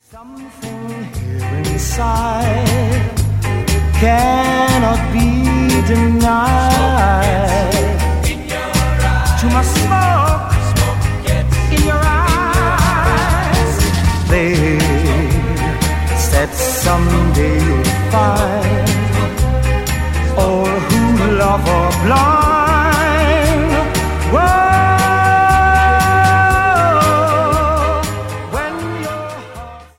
Something here inside cannot be denied. Too much smoke in your eyes. They said someday you'll find all who love or blind